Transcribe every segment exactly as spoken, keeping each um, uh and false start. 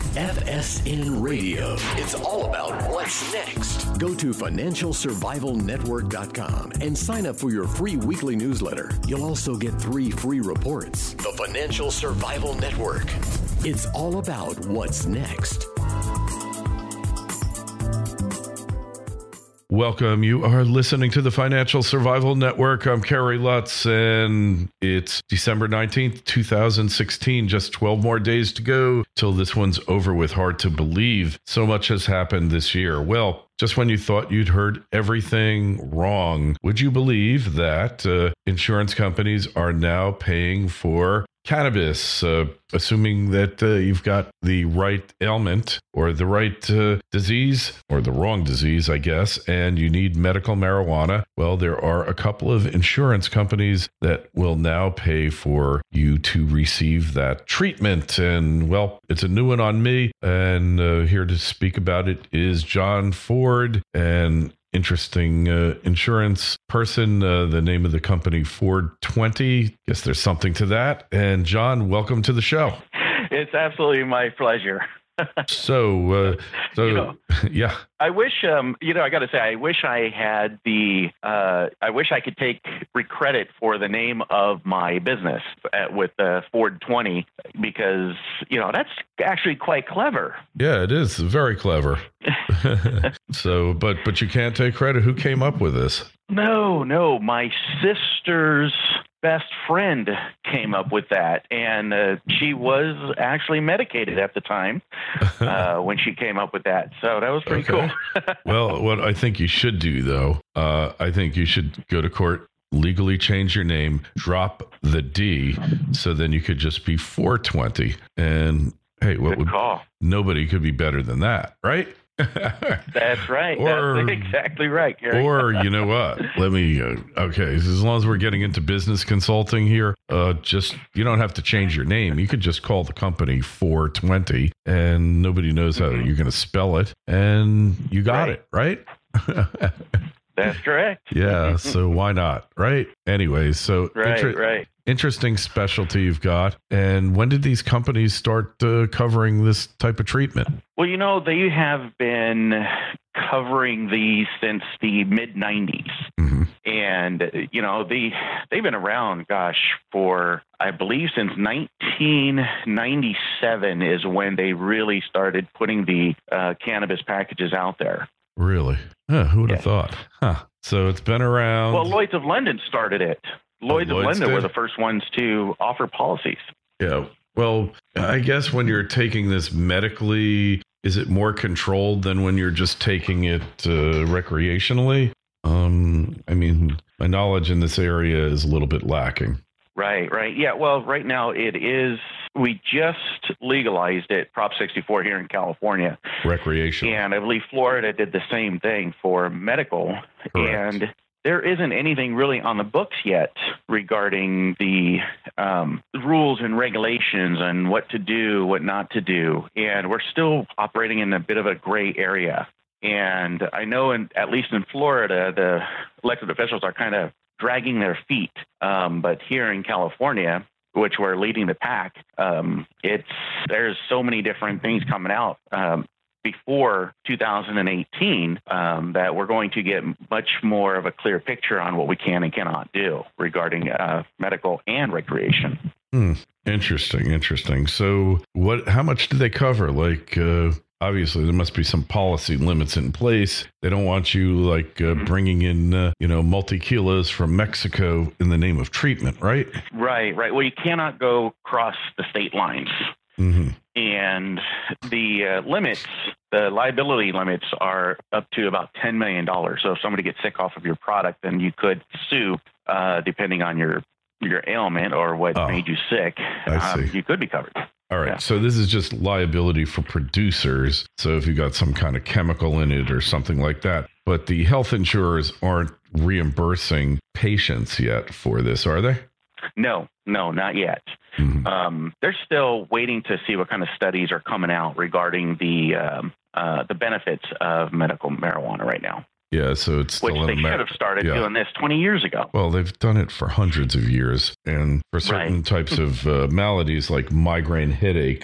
F S N Radio. It's all about what's next. Go to financial survival network dot com and sign up for your free weekly newsletter. You'll also get three free reports. The Financial Survival Network. It's all about what's next. Welcome. You are listening to the Financial Survival Network. I'm Kerry Lutz, and it's December nineteenth, twenty sixteen. Just twelve more days to go till this one's over with. Hard to believe. So much has happened this year. Well, just when you thought you'd heard everything wrong, would you believe that uh, insurance companies are now paying for cannabis, uh, assuming that uh, you've got the right ailment or the right uh, disease or the wrong disease, I guess, and you need medical marijuana? Well, there are a couple of insurance companies that will now pay for you to receive that treatment. And, well, it's a new one on me. And uh, here to speak about it is John Ford, and interesting uh, insurance person. Uh, the name of the company, Ford twenty. Guess there's something to that. And John, welcome to the show. It's absolutely my pleasure. so, uh, so you know, yeah. I wish, um, you know, I got to say, I wish I had the, uh, I wish I could take credit for the name of my business at, with uh, Ford twenty, because, you know, that's actually quite clever. Yeah, it is very clever. so, but, but you can't take credit. Who came up with this? No, no, my sister's best friend came up with that, and uh, she was actually medicated at the time uh, when she came up with that. So that was pretty okay. cool. Well, what I think you should do, though, uh, I think you should go to court, legally change your name, drop the D, so then you could just be four twenty. And hey, what Good would call. Nobody could be better than that, right? That's right. Or, That's exactly right, Gary. Or, you know what? Let me, uh, okay, as long as we're getting into business consulting here, uh, just, you don't have to change your name. You could just call the company four twenty, and nobody knows how you're going to spell it, and you got right. it, right? That's correct. Yeah, so why not, right? Anyway, so right, inter- right. interesting specialty you've got. And when did these companies start uh, covering this type of treatment? Well, you know, they have been covering these since the mid nineties. Mm-hmm. And, you know, they, they've been around, gosh, for, I believe, since nineteen ninety-seven is when they really started putting the uh, cannabis packages out there. Really? Huh, who would have yeah. thought? Huh. So it's been around. Well, Lloyd's of London started it. Lloyd's, oh, Lloyd's of London did? were the first ones to offer policies. Yeah. Well, I guess when you're taking this medically, is it more controlled than when you're just taking it uh, recreationally? Um, I mean, my knowledge in this area is a little bit lacking. Right, right. Yeah, well, right now it is, we just legalized it, Prop sixty-four here in California. Recreational. And I believe Florida did the same thing for medical. Correct. And there isn't anything really on the books yet regarding the um, rules and regulations and what to do, what not to do. And we're still operating in a bit of a gray area. And I know, in, at least in Florida, the elected officials are kind of dragging their feet. Um, but here in California, which we're leading the pack, um, it's there's so many different things coming out um, before two thousand eighteen um, that we're going to get much more of a clear picture on what we can and cannot do regarding uh, medical and recreation. Hmm. Interesting, interesting. So, what? How much do they cover? Like, uh, obviously, there must be some policy limits in place. They don't want you like uh, bringing in, uh, you know, multi kilos from Mexico in the name of treatment, right? Right, right. Well, you cannot go across the state lines. Mm-hmm. And the uh, limits, the liability limits are up to about ten million dollars. So if somebody gets sick off of your product, then you could sue, uh, depending on your, your ailment or what oh, made you sick. Um, you could be covered. All right. Yeah. So this is just liability for producers. So if you got some kind of chemical in it or something like that, but the health insurers aren't reimbursing patients yet for this, are they? No, no, not yet. Mm-hmm. Um, they're still waiting to see what kind of studies are coming out regarding the um, uh, the benefits of medical marijuana right now. Yeah, so it's still which they Amer- should have started yeah. doing this twenty years ago. Well, they've done it for hundreds of years, and for certain right. types of uh, maladies like migraine headaches,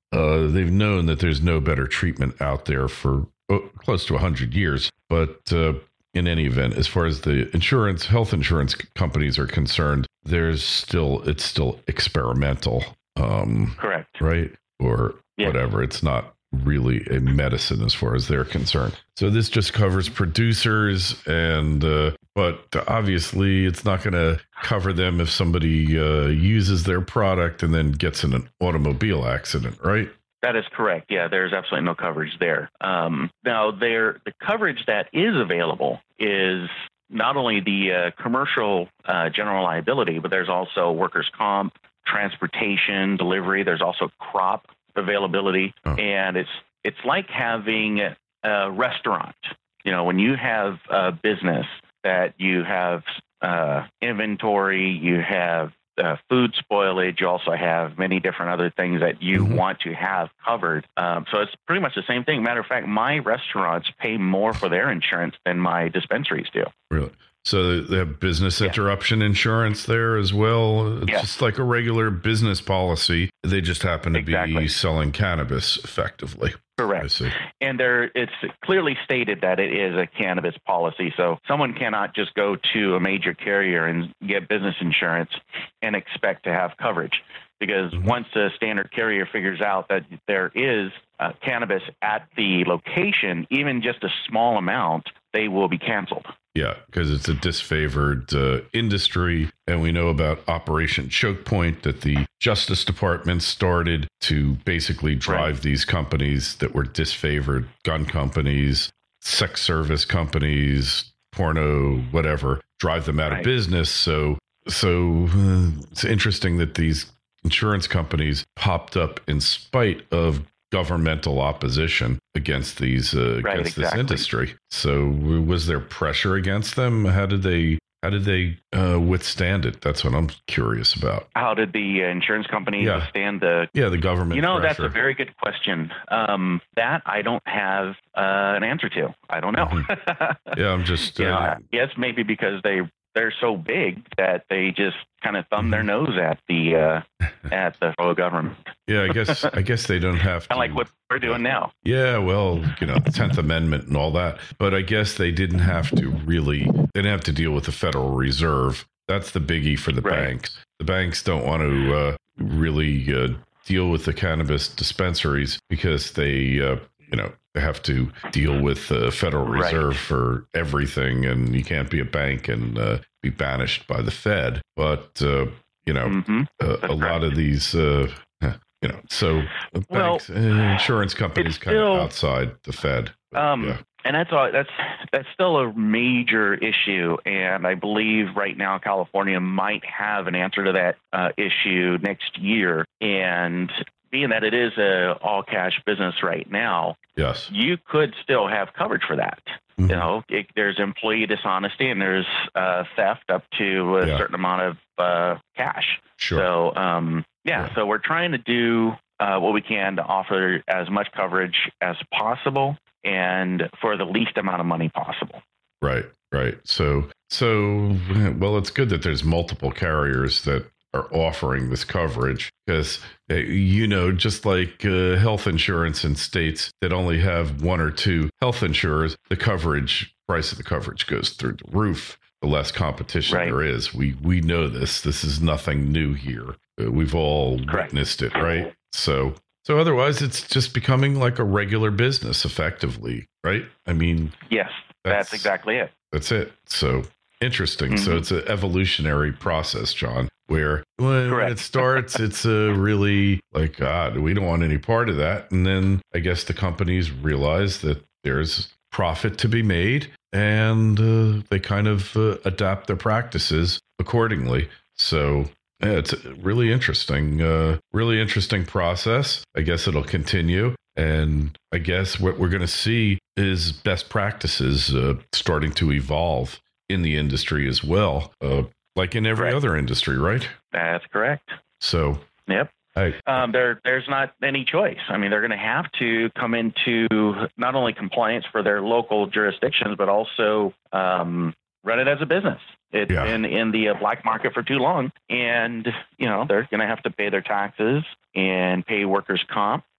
uh, they've known that there's no better treatment out there for oh, close to one hundred years. But uh, in any event, as far as the insurance, health insurance companies are concerned, there's still, it's still experimental. Um, Correct. Right? Or yeah. whatever. It's not really a medicine as far as they're concerned. So this just covers producers, and uh, but obviously it's not going to cover them if somebody uh, uses their product and then gets in an automobile accident, right? That is correct. Yeah, there's absolutely no coverage there. Um, now, there the coverage that is available is not only the uh, commercial uh, general liability, but there's also workers' comp, transportation, delivery. There's also crop availability, oh. and it's it's like having a restaurant. You know, when you have a business that you have uh, inventory, you have uh, food spoilage, you also have many different other things that you mm-hmm. want to have covered. Um, so it's pretty much the same thing. Matter of fact, my restaurants pay more for their insurance than my dispensaries do. Really? So they have business interruption yeah. insurance there as well. It's yeah. just like a regular business policy. They just happen to exactly. be selling cannabis effectively. Correct. And there, it's clearly stated that it is a cannabis policy. So someone cannot just go to a major carrier and get business insurance and expect to have coverage. Because mm-hmm. once a standard carrier figures out that there is uh, cannabis at the location, even just a small amount, they will be canceled. Yeah, because it's a disfavored uh, industry. And we know about Operation Choke Point that the Justice Department started to basically drive right. these companies that were disfavored, gun companies, sex service companies, porno, whatever, drive them out right. of business. So, so uh, it's interesting that these insurance companies popped up in spite of governmental opposition against these uh, right, against exactly. this industry. So was there pressure against them? How did they how did they uh, withstand it? That's what I'm curious about. How did the insurance companies yeah. withstand the yeah the government? You know, pressure? That's a very good question. Um, that I don't have uh, an answer to. I don't know. Mm-hmm. yeah, I'm just. Uh, you know, I guess maybe because they they're so big that they just kind of thumb their nose at the uh, at the federal government. Yeah, I guess I guess they don't have to. Kind of like what we're doing now. Yeah, well, you know, the tenth Amendment and all that. But I guess they didn't have to really. They didn't have to deal with the Federal Reserve. That's the biggie for the right. banks. The banks don't want to uh, really uh, deal with the cannabis dispensaries because they, uh, you know, they have to deal with the Federal Reserve right. for everything, and you can't be a bank and uh, be banished by the Fed. But uh, you know, mm-hmm. uh, a lot of these, uh, you know, so banks, well, insurance companies kind still, of outside the Fed. But, um, yeah. And that's all, that's that's still a major issue, and I believe right now California might have an answer to that uh, issue next year. And being that it is a all cash business right now, yes, you could still have coverage for that. Mm-hmm. You know, it, there's employee dishonesty and there's uh, theft up to a yeah. certain amount of uh, cash. Sure. So, um, yeah, yeah, so we're trying to do uh, what we can to offer as much coverage as possible and for the least amount of money possible. Right, right. So, so well, it's good that there's multiple carriers that are offering this coverage because, you know, just like uh, health insurance in states that only have one or two health insurers, the coverage price of the coverage goes through the roof. The less competition right. there is. We we know this. This is nothing new here. Uh, we've all Correct. witnessed it, right? So so otherwise, it's just becoming like a regular business, effectively, right? I mean, yes, that's, that's exactly it. That's it. So interesting. Mm-hmm. So it's an evolutionary process, John, where when Correct. it starts, it's a really like, God, we don't want any part of that. And then I guess the companies realize that there's profit to be made, and uh, they kind of uh, adapt their practices accordingly. So yeah, it's a really interesting, uh, really interesting process. I guess it'll continue. And I guess what we're going to see is best practices uh, starting to evolve in the industry as well, uh, like in every right. other industry, right? That's correct. So, yep. I, um, there, there's not any choice. I mean, they're going to have to come into not only compliance for their local jurisdictions, but also um, run it as a business. It's yeah. been in the black market for too long, and you know they're going to have to pay their taxes and pay workers' comp.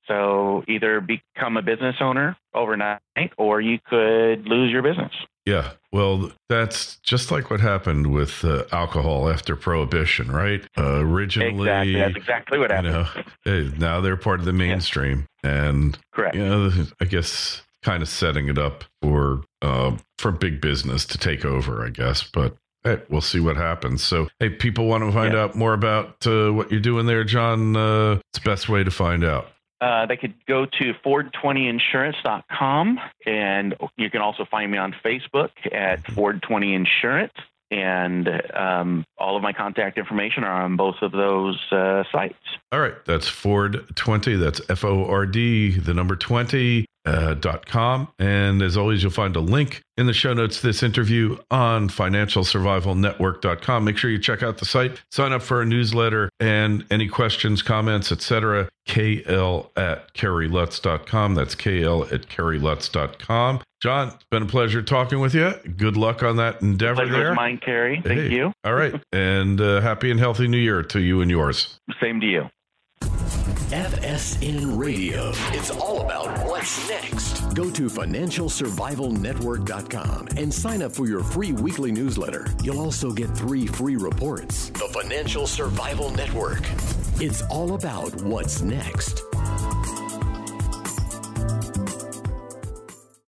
So either become a business owner overnight, or you could lose your business. Yeah, well, that's just like what happened with uh, alcohol after Prohibition, right? Uh, originally, exactly. That's exactly what happened. You know, now they're part of the mainstream, yeah. and correct. You know, I guess kind of setting it up for uh, for big business to take over, I guess. But hey, we'll see what happens. So, hey, people want to find yeah. out more about uh, what you're doing there, John. Uh, it's the best way to find out. Uh, they could go to Ford twenty insurance dot com, and you can also find me on Facebook at Ford twenty Insurance, and um, all of my contact information are on both of those uh, sites. All right, that's Ford twenty, that's F O R D, the number twenty, uh, dot com, and as always, you'll find a link in the show notes to this interview on financial survival network dot com. Make sure you check out the site, sign up for a newsletter, and any questions, comments, et cetera, K L at Kerry Lutz dot com. That's K L at Kerry Lutz dot com. John, it's been a pleasure talking with you. Good luck on that endeavor Pleasure there. Is mine, Kerry. Thank hey. you. All right. And uh, happy and healthy New Year to you and yours. Same to you. F S N Radio. It's all about what's next. Go to financial survival network dot com and sign up for your free weekly newsletter. You'll also get three free reports. The Financial Survival Network. It's all about what's next.